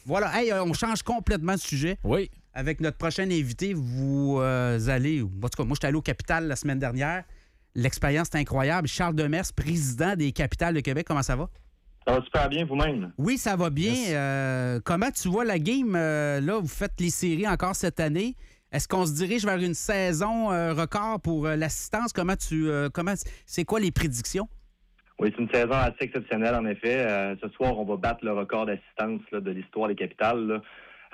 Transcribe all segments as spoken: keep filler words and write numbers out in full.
Voilà. Hey, on change complètement de sujet. Oui. Avec notre prochain invité, vous euh, allez... En tout cas, moi, j'étais allé au Capital la semaine dernière. L'expérience est incroyable. Charles Demers, président des Capitales de Québec, comment ça va? Ça va super bien vous-même. Oui, ça va bien. Yes. Euh, comment tu vois la game? Euh, là, vous faites les séries encore cette année. Est-ce qu'on se dirige vers une saison euh, record pour euh, l'assistance? Comment tu... Euh, comment c'est quoi les prédictions? Oui, c'est une saison assez exceptionnelle, en effet. Euh, ce soir, on va battre le record d'assistance là, de l'histoire des Capitales. Là.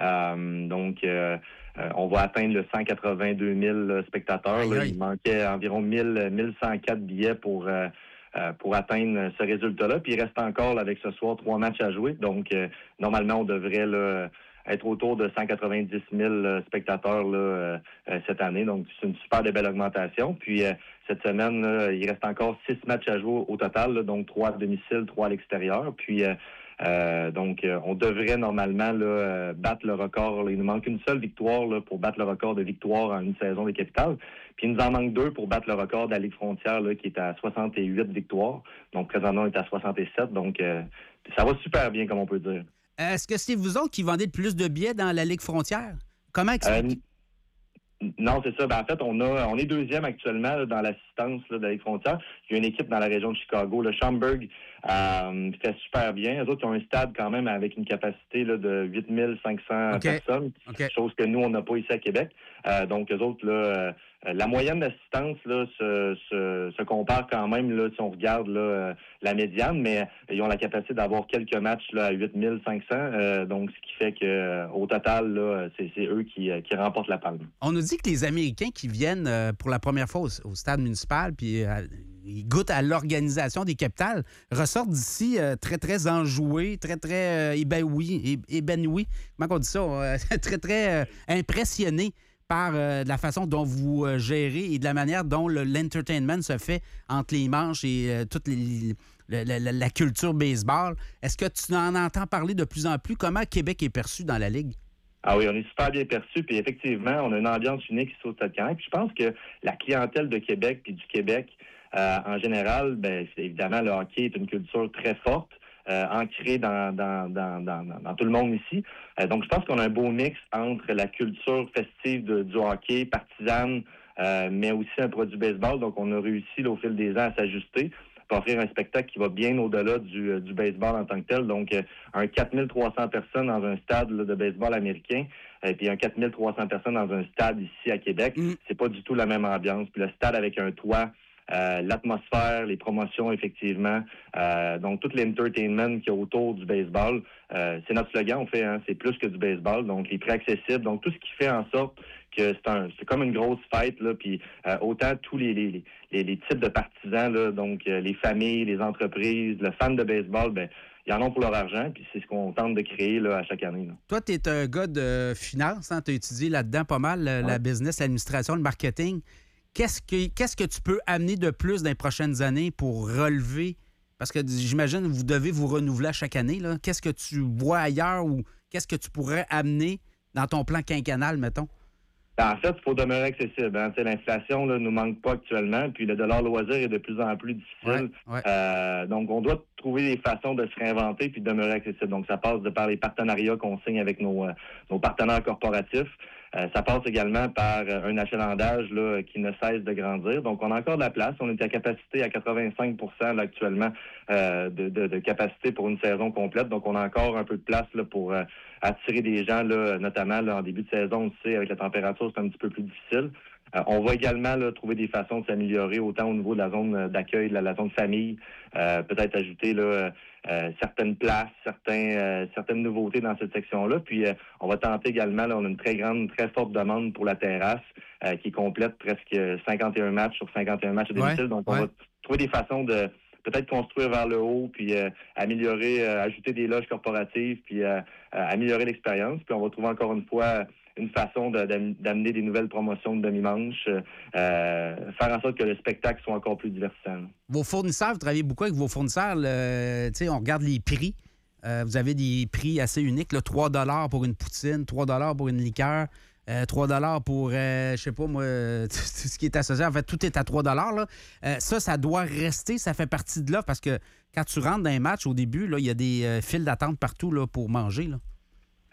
Euh, donc, euh, euh, on va atteindre le cent quatre-vingt-deux mille spectateurs. Aïe, Là. aïe. Il manquait environ mille, mille cent quatre billets pour... Euh, Euh, pour atteindre ce résultat-là. Puis il reste encore là, avec ce soir trois matchs à jouer. Donc, euh, normalement, on devrait là, être autour de cent quatre-vingt-dix mille spectateurs là, euh, cette année. Donc, c'est une super de belle augmentation. Puis, euh, cette semaine, là, il reste encore six matchs à jouer au total. Là, donc, trois à domicile, trois à l'extérieur. Puis, euh, euh, donc, euh, on devrait normalement là, euh, battre le record. Là. Il nous manque une seule victoire là, pour battre le record de victoire en une saison des Capitales. Puis il nous en manque deux pour battre le record de la Ligue frontière là, qui est à soixante-huit victoires. Donc, présentement, on est à soixante-sept. Donc, euh, ça va super bien, comme on peut dire. Est-ce que c'est vous autres qui vendez le plus de billets dans la Ligue frontière? Comment expliquer? Euh, Non, c'est ça. Ben, en fait, on a, on est deuxième actuellement là, dans l'assistance là, de la Ligue frontière. Il y a une équipe dans la région de Chicago. Le Schaumburg euh, fait super bien. Les autres, ils ont un stade quand même avec une capacité là, de huit mille cinq cents Okay. personnes. Okay. Chose que nous, on n'a pas ici à Québec. Euh, donc, eux autres, là, euh, la moyenne d'assistance là, se, se, se compare quand même là, si on regarde là, euh, la médiane, mais ils ont la capacité d'avoir quelques matchs là, à huit mille cinq cents. Euh, donc, ce qui fait que euh, au total, là, c'est, c'est eux qui, qui remportent la palme. On nous dit que les Américains qui viennent euh, pour la première fois au, au stade municipal, puis euh, ils goûtent à l'organisation des Capitales, ressortent d'ici euh, très, très enjoués, très, très euh, ébanoui, é- ébanoui, comment on dit ça, euh, très, très euh, impressionnés par euh, la façon dont vous euh, gérez et de la manière dont le, l'entertainment se fait entre les manches et euh, toute les, le- la, la- la culture baseball. Est-ce que tu en entends parler de plus en plus? Comment Québec est perçu dans la Ligue? Ah oui, on est super bien perçu, puis effectivement, on a une ambiance unique ici au Stade Canac. Puis je pense que la clientèle de Québec puis du Québec, euh, en général, ben c'est, évidemment, le hockey est une culture très forte, euh, ancrée dans, dans, dans, dans, dans tout le monde ici. Euh, donc, je pense qu'on a un beau mix entre la culture festive de, du hockey, partisane, euh, mais aussi un produit baseball. Donc, on a réussi là, au fil des ans à s'ajuster pour offrir un spectacle qui va bien au-delà du, euh, du baseball en tant que tel. Donc, euh, un quatre mille trois cents personnes dans un stade là, de baseball américain, et puis un quatre mille trois cents personnes dans un stade ici à Québec, Mm. c'est pas du tout la même ambiance. Puis le stade avec un toit, euh, l'atmosphère, les promotions, effectivement, euh, donc tout l'entertainment qu'il y a autour du baseball, euh, c'est notre slogan, on fait, hein, c'est plus que du baseball, donc les prix accessibles, donc tout ce qui fait en sorte que c'est un, c'est comme une grosse fête, là, puis euh, autant tous les, les, les, les types de partisans, là, donc euh, les familles, les entreprises, le fan de baseball, ben ils en ont pour leur argent, puis c'est ce qu'on tente de créer là, à chaque année. Là. Toi, tu es un gars de finance, hein? Tu as étudié là-dedans pas mal, le- la Ouais. business, l'administration, le marketing. Qu'est-ce que, qu'est-ce que tu peux amener de plus dans les prochaines années pour relever? Parce que j'imagine que vous devez vous renouveler à chaque année. Là. Qu'est-ce que tu vois ailleurs ou qu'est-ce que tu pourrais amener dans ton plan quinquennal, mettons? Ben, en fait, il faut demeurer accessible. Hein. Tu sais, l'inflation ne nous manque pas actuellement, puis le dollar loisir est de plus en plus difficile. Ouais, ouais. Euh, donc, on doit trouver des façons de se réinventer puis de demeurer accessible. Donc, ça passe de par les partenariats qu'on signe avec nos, euh, nos partenaires corporatifs. Euh, ça passe également par euh, un achalandage là, qui ne cesse de grandir. Donc, on a encore de la place. On est à capacité à quatre-vingt-cinq pour cent là, actuellement euh, de, de, de capacité pour une saison complète. Donc, on a encore un peu de place là, pour euh, attirer des gens, là, notamment là, en début de saison, tu sais, avec la température, c'est un petit peu plus difficile. Euh, on va également là, trouver des façons de s'améliorer, autant au niveau de la zone d'accueil, de la, la zone famille, euh, peut-être ajouter là, euh, certaines places, certains, euh, certaines nouveautés dans cette section-là. Puis euh, on va tenter également, là, on a une très grande, très forte demande pour la terrasse, euh, qui complète presque cinquante et un matchs sur cinquante et un matchs à domicile. Ouais, Donc on ouais. va trouver des façons de peut-être construire vers le haut, puis euh, améliorer, euh, ajouter des loges corporatives, puis euh, euh, améliorer l'expérience. Puis on va trouver encore une fois une façon de, d'am- d'amener des nouvelles promotions de demi-manche, euh, faire en sorte que le spectacle soit encore plus divertissant. Vos fournisseurs, vous travaillez beaucoup avec vos fournisseurs. Le, tu sais, on regarde les prix. Euh, vous avez des prix assez uniques. Là, trois dollars pour une poutine, trois dollars pour une liqueur, euh, trois dollars pour, euh, je sais pas moi, tout ce qui est associé. En fait, tout est à trois dollars. Là. Euh, ça, ça doit rester. Ça fait partie de l'offre parce que quand tu rentres dans un match, au début, là, il y a des euh, files d'attente partout là, pour manger. Là.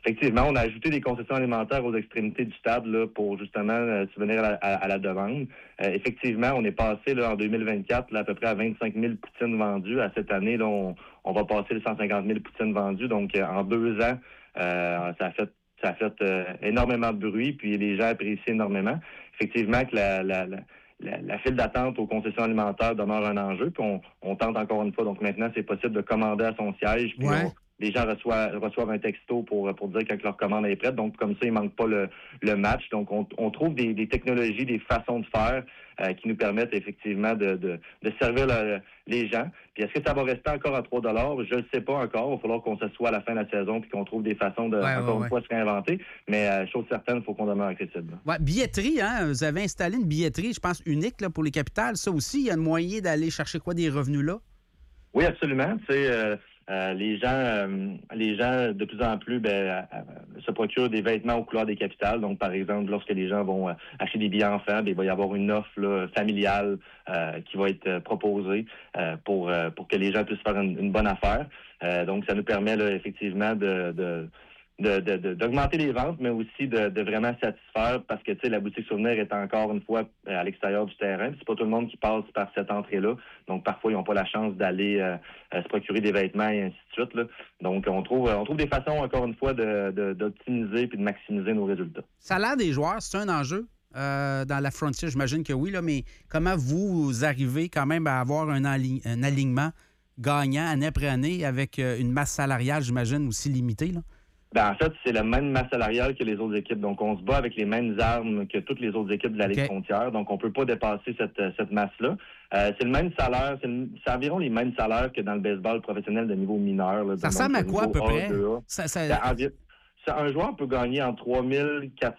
Effectivement, on a ajouté des concessions alimentaires aux extrémités du stade là, pour justement euh, subvenir à la, à, à la demande. Euh, effectivement, on est passé là, en deux mille vingt-quatre là, à peu près à vingt-cinq mille poutines vendues. À cette année, là, on, on va passer les cent cinquante mille poutines vendues. Donc, euh, en deux ans, euh, ça a fait ça a fait euh, énormément de bruit, puis les gens apprécient énormément. Effectivement, que la, la, la La, la file d'attente aux concessions alimentaires demeure un enjeu, puis on, on tente encore une fois. Donc maintenant, c'est possible de commander à son siège, puis Ouais. on, les gens reçoivent, reçoivent un texto pour, pour dire quand leur commande est prête. Donc comme ça, il ne manque pas le, le match. Donc on, on trouve des, des technologies, des façons de faire euh, qui nous permettent effectivement de, de, de servir le, les gens. Puis est-ce que ça va rester encore à trois dollars? Je ne sais pas encore. Il va falloir qu'on s'assoie à la fin de la saison puis qu'on trouve des façons de, ouais, encore ouais, une ouais. fois, se réinventer. Mais euh, chose certaine, il faut qu'on demeure accessible. Ouais, billetterie, hein? Vous avez installé une billetterie, je pense, unique là, pour les capitales. Ça aussi, il y a un moyen d'aller chercher quoi des revenus là? Oui, absolument. Tu sais, euh, euh, les gens, euh, les gens de plus en plus ben, euh, se procurent des vêtements aux couleurs des capitales. Donc, par exemple, lorsque les gens vont euh, acheter des billets enfants, ben, il va y avoir une offre là, familiale euh, qui va être euh, proposée euh, pour euh, pour que les gens puissent faire une, une bonne affaire. Euh, donc, ça nous permet là, effectivement de, de De, de, de, d'augmenter les ventes, mais aussi de, de vraiment satisfaire parce que, tu sais, la boutique Souvenir est encore une fois à l'extérieur du terrain. C'est pas tout le monde qui passe par cette entrée-là. Donc, parfois, ils n'ont pas la chance d'aller euh, se procurer des vêtements et ainsi de suite, là. Donc, on trouve on trouve des façons, encore une fois, de, de, d'optimiser puis de maximiser nos résultats. Salaire des joueurs, c'est un enjeu? Euh, dans la Frontier, j'imagine que oui, là, mais comment vous arrivez quand même à avoir un, enli- un alignement gagnant année après année avec une masse salariale, j'imagine, aussi limitée, là? Ben, en fait, c'est la même masse salariale que les autres équipes. Donc, on se bat avec les mêmes armes que toutes les autres équipes de la Ligue Okay. frontière. Donc, on peut pas dépasser cette, cette masse-là. Euh, c'est le même salaire, c'est, le, c'est environ les mêmes salaires que dans le baseball professionnel de niveau mineur. Là, ça donc, ressemble à quoi, à peu A, près? deux A. Ça, ça... Ben, environ, un joueur peut gagner entre trois mille quatre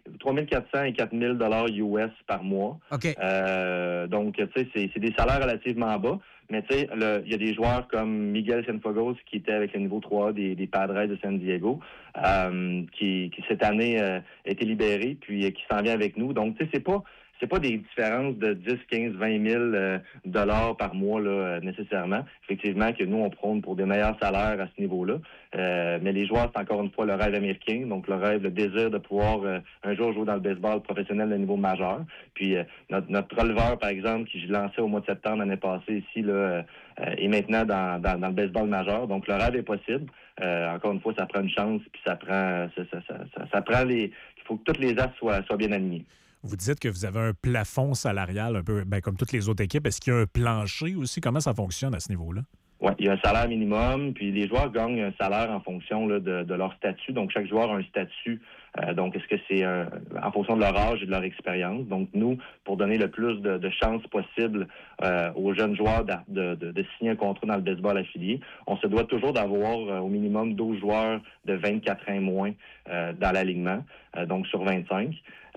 cents et quatre mille dollars U S par mois. OK. Euh, donc, tu sais, c'est, c'est des salaires relativement bas. Mais tu sais, il y a des joueurs comme Miguel Cienfuegos qui était avec le niveau trois A des, des Padres de San Diego, euh, qui, qui cette année euh, a été libéré, puis euh, qui s'en vient avec nous. Donc, tu sais, c'est pas c'est pas des différences de dix, quinze, vingt mille euh, dollars par mois là, euh, nécessairement. Effectivement, que nous, on prône pour des meilleurs salaires à ce niveau-là. Euh, mais les joueurs, c'est encore une fois le rêve américain. Donc, le rêve, le désir de pouvoir euh, un jour jouer dans le baseball professionnel de niveau majeur. Puis, euh, notre, notre releveur, par exemple, qui je lançais au mois de septembre l'année passée ici, là, euh, est maintenant dans, dans, dans le baseball majeur. Donc, le rêve est possible. Euh, encore une fois, ça prend une chance, puis ça prend ça, ça, ça, ça, ça prend les... Il faut que toutes les as soient, soient bien alignés. Vous dites que vous avez un plafond salarial un peu ben, comme toutes les autres équipes. Est-ce qu'il y a un plancher aussi? Comment ça fonctionne à ce niveau-là? Oui, il y a un salaire minimum, puis les joueurs gagnent un salaire en fonction là, de, de leur statut. Donc, chaque joueur a un statut. Euh, donc, est-ce que c'est euh, en fonction de leur âge et de leur expérience? Donc, nous, pour donner le plus de, de chances possible euh, aux jeunes joueurs de, de, de, de signer un contrat dans le baseball affilié, on se doit toujours d'avoir euh, au minimum douze joueurs de vingt-quatre ans et moins euh, dans l'alignement, euh, donc sur vingt-cinq.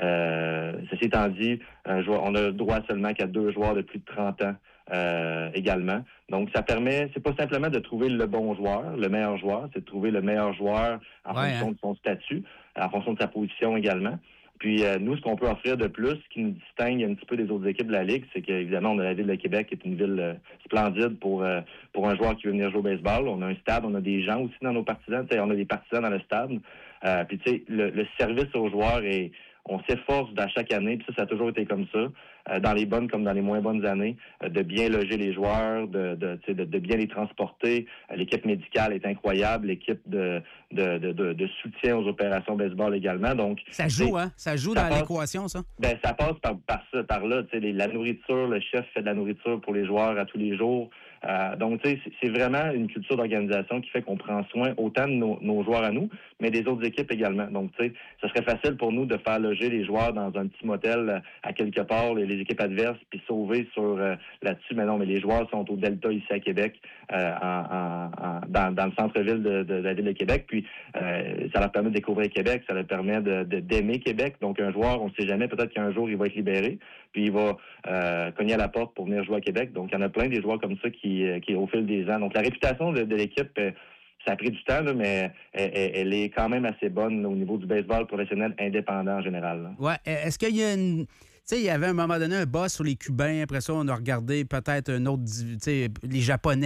Euh, ceci étant dit, un joueur, on a le droit seulement qu'à deux joueurs de plus de trente ans euh, également. Donc, ça permet, c'est pas simplement de trouver le bon joueur, le meilleur joueur, c'est de trouver le meilleur joueur en ouais, fonction hein? de son statut, en fonction de sa position également. Puis euh, nous, ce qu'on peut offrir de plus, ce qui nous distingue un petit peu des autres équipes de la Ligue, c'est qu'évidemment, on a la Ville de Québec qui est une ville euh, splendide pour euh, pour un joueur qui veut venir jouer au baseball. On a un stade, on a des gens aussi dans nos partisans. T'sais, on a des partisans dans le stade. Euh, puis tu sais, le, le service aux joueurs est... On s'efforce à chaque année, puis ça, ça a toujours été comme ça, euh, dans les bonnes comme dans les moins bonnes années, euh, de bien loger les joueurs, de, de, de, de bien les transporter. Euh, l'équipe médicale est incroyable, l'équipe de, de, de, de, de soutien aux opérations baseball également. Donc, ça joue, hein? Ça joue ça dans passe, l'équation, ça? Ben, ça passe par, par ça, par là. Les, la nourriture, le chef fait de la nourriture pour les joueurs à tous les jours. Euh, donc, tu sais, c'est vraiment une culture d'organisation qui fait qu'on prend soin autant de nos, nos joueurs à nous, mais des autres équipes également. Donc, tu sais, ce serait facile pour nous de faire loger les joueurs dans un petit motel à quelque part, les, les équipes adverses, puis sauver sur euh, là-dessus. Mais non, mais les joueurs sont au Delta ici à Québec, euh, en, en, en, dans, dans le centre-ville de, de, de la ville de Québec. Puis, euh, ça leur permet de découvrir Québec, ça leur permet de, de, d'aimer Québec. Donc, un joueur, on ne sait jamais, peut-être qu'un jour, il va être libéré, puis il va euh, cogner à la porte pour venir jouer à Québec. Donc, il y en a plein des joueurs comme ça qui, qui au fil des ans. Donc, la réputation de, de l'équipe, euh, ça a pris du temps, là, mais elle, elle est quand même assez bonne là, au niveau du baseball professionnel indépendant en général. Oui. Est-ce qu'il y a une... Tu sais, il y avait à un moment donné un boss sur les Cubains. Après ça, on a regardé peut-être un autre, tu sais, les Japonais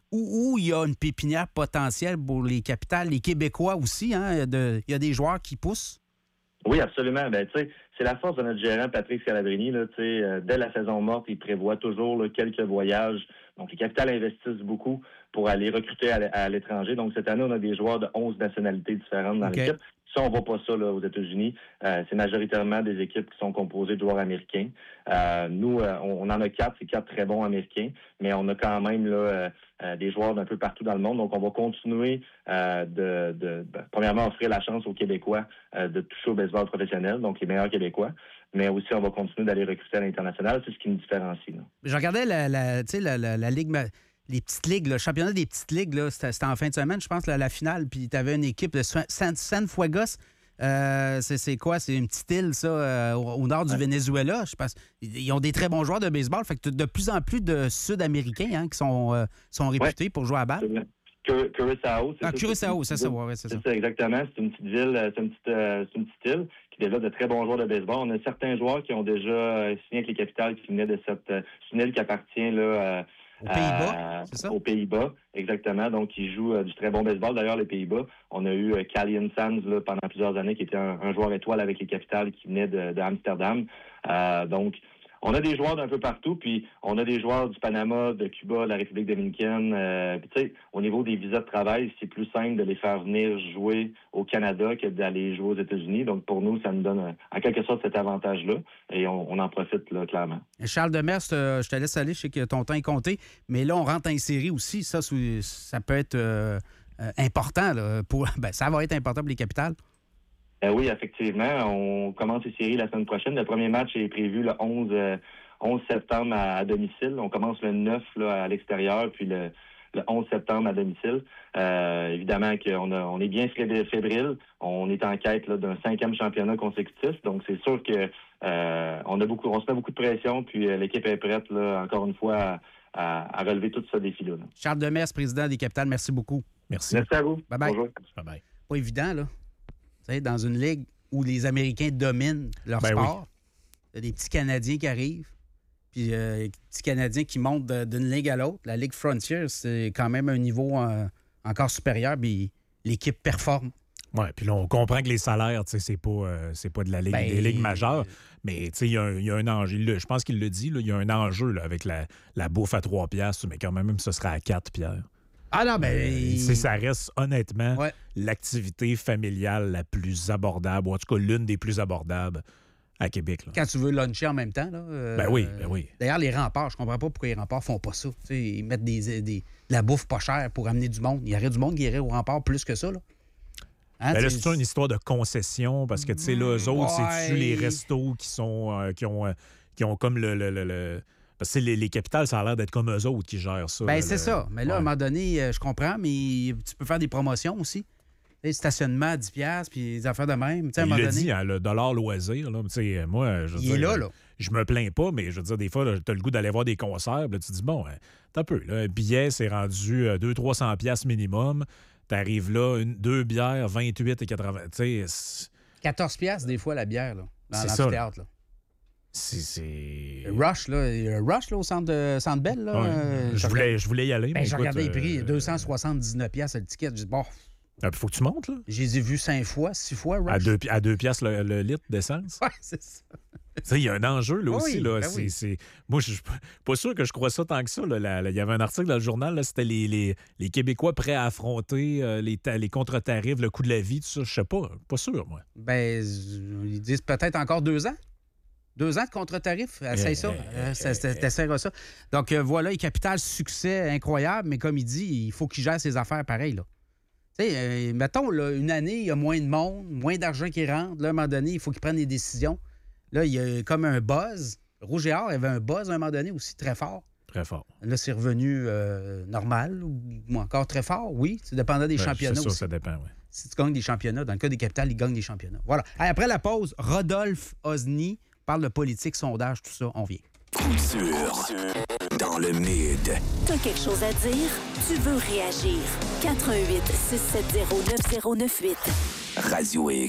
où, où il y a une pépinière potentielle pour les Capitales, les Québécois aussi. Hein, de, il y a des joueurs qui poussent. Oui, absolument. Ben, tu sais, c'est la force de notre gérant, Patrick Scalabrini. Là, tu sais, euh, dès la saison morte, il prévoit toujours là, quelques voyages. Donc, les Capitales investissent beaucoup pour aller recruter à, à l'étranger. Donc, cette année, on a des joueurs de onze nationalités différentes dans okay. l'équipe. Ça, on ne voit pas ça là, aux États-Unis. Euh, c'est majoritairement des équipes qui sont composées de joueurs américains. Euh, nous, euh, on, on en a quatre, c'est quatre très bons américains, mais on a quand même là, euh, euh, des joueurs d'un peu partout dans le monde. Donc, on va continuer euh, de, de, de, premièrement, offrir la chance aux Québécois euh, de toucher au baseball professionnel, donc les meilleurs Québécois. Mais aussi, on va continuer d'aller recruter à l'international. C'est ce qui nous différencie. Là. Je regardais la, la, la, la, la Ligue... Les petites ligues, le championnat des petites ligues, là, c'était, c'était en fin de semaine, je pense, la, la finale. Puis tu avais une équipe de San, San Fuegos. Euh, c'est, c'est quoi? C'est une petite île, ça, euh, au, au nord du ouais. Venezuela. Je pense. Ils ont des très bons joueurs de baseball. Fait que de plus en plus de Sud-Américains hein, qui sont, euh, sont réputés ouais. pour jouer à balle. Cur- Curaçao, c'est ah, ça. Curaçao, c'est, c'est ça, ouais, c'est, c'est ça. ça. Exactement. C'est une petite ville, c'est une petite, euh, c'est une petite île qui développe de très bons joueurs de baseball. On a certains joueurs qui ont déjà euh, signé avec les Capitales qui venaient de cette euh, une île qui appartient là. Euh, Aux Pays-Bas, euh, c'est ça? Aux Pays-Bas, exactement. Donc, ils jouent euh, du très bon baseball. D'ailleurs, les Pays-Bas, on a eu euh, Callian Sands là, pendant plusieurs années, qui était un, un joueur étoile avec les Capitales qui venait de, de Amsterdam. Euh, donc, on a des joueurs d'un peu partout, puis on a des joueurs du Panama, de Cuba, de la République dominicaine. Euh, puis, tu sais, au niveau des visas de travail, c'est plus simple de les faire venir jouer au Canada que d'aller jouer aux États-Unis. Donc, pour nous, ça nous donne, en quelque sorte, cet avantage-là. Et on, on en profite, là, clairement. Charles Demers, je te laisse aller. Je sais que ton temps est compté. Mais là, on rentre en série aussi. Ça, ça peut être euh, important. Là, pour, ben, ça va être important pour les Capitales. Euh, oui, effectivement. On commence les séries la semaine prochaine. Le premier match est prévu le onze, euh, onze septembre à, à domicile. On commence le neuf là, à l'extérieur, puis le, le onze septembre à domicile. Euh, évidemment qu'on a, on est bien fébrile. On est en quête là, d'un cinquième championnat consécutif. Donc, c'est sûr que euh, on a beaucoup, on se met beaucoup de pression, puis euh, l'équipe est prête, là, encore une fois, à, à, à relever tout ce défi-là. Là. Charles Demers, président des Capitales, merci beaucoup. Merci. Merci à vous. Bye-bye. Bonjour. Bye-bye. Pas évident, là. Dans une ligue où les Américains dominent leur ben sport, il oui. y a des petits Canadiens qui arrivent, puis euh, des petits Canadiens qui montent de, d'une ligue à l'autre. La Ligue Frontier, c'est quand même un niveau euh, encore supérieur, puis l'équipe performe. Oui, puis là, on comprend que les salaires, c'est pas, euh, c'est pas de la ligue, ben, des ligues majeures, mais il y, y a un enjeu. Je pense qu'il le dit, il y a un enjeu là, avec la, la bouffe à trois piastres, mais quand même, ce sera à quatre, Pierre. Ah non, ben... Euh, ça reste honnêtement ouais. l'activité familiale la plus abordable, ou en tout cas l'une des plus abordables à Québec. Là. Quand tu veux luncher en même temps. Là, euh, ben oui, ben oui. D'ailleurs, les remparts, je comprends pas pourquoi les remparts font pas ça. T'sais, ils mettent des, des, de la bouffe pas chère pour amener du monde. Il y aurait du monde qui irait aux remparts plus que ça. Là. Hein, ben là, c'est une histoire de concession, parce que tu sais, là, eux autres, ouais. c'est-tu les restos qui sont euh, qui ont, euh, qui ont comme le... le, le, le... Parce que les, les capitales, ça a l'air d'être comme eux autres qui gèrent ça. Bien, là, c'est le... ça. Mais là, ouais. à un moment donné, je comprends, mais tu peux faire des promotions aussi. Le stationnement à dix dollars, puis des affaires de même. Il l'a donné... dit, hein, le dollar loisir. Là, moi, je veux Il dire, est là, là. Je me plains pas, mais je veux dire, des fois, tu as le goût d'aller voir des concerts. Là, tu te dis, bon, t'as un peu. Là, un billet, c'est rendu deux cents à trois cents dollars minimum. T'arrives là, une, deux bières, vingt-huit et quatre-vingts. quatorze dollars des fois, la bière, là, dans l'amphithéâtre. C'est, c'est... Rush, là, Rush, là, au centre, de, centre Bell. Là, ouais. euh, je, voulais, je voulais y aller. Ben, mais je écoute, regardais les prix, euh... deux cent soixante-dix-neuf dollars le ticket. Je dis, bon. Il faut que tu montes, là. Je les ai vus cinq fois, six fois, Rush. À deux, à deux piastres le, le litre d'essence. Oui, c'est ça. Il y a un enjeu, là, oui, aussi. Là. Ben c'est, oui. c'est... Moi, je suis pas sûr que je crois ça tant que ça. Il y avait un article dans le journal, là, c'était les, les, les Québécois prêts à affronter euh, les, ta- les contre-tarifs, le coût de la vie, tout ça. Je sais pas. Pas sûr, moi. Ben, ils disent peut-être encore deux ans. Deux ans de contre-tarif, essaye ça. Euh, T'essaieras ça. Donc, euh, voilà, les Capitales, succès incroyable, mais comme il dit, il faut qu'il gère ses affaires pareil, là. Tu sais, euh, mettons, là, une année, il y a moins de monde, moins d'argent qui rentre. Là, à un moment donné, il faut qu'il prenne des décisions. Là, il y a comme un buzz. Rouge et Or avait un buzz à un moment donné aussi très fort. Très fort. Là, c'est revenu euh, normal ou encore très fort, oui. C'est dépendant des ouais, championnats c'est sûr, aussi. ça dépend, oui. Si tu gagnes des championnats, dans le cas des Capitales, ils gagnent des championnats. Voilà. Allez, après la pause, Rodolphe Osny parle de politique, sondage, tout ça. On vient. Coup sûr dans le mid. T'as quelque chose à dire? Tu veux réagir? quatre un huit, six sept zéro, neuf zéro neuf huit. Radio X.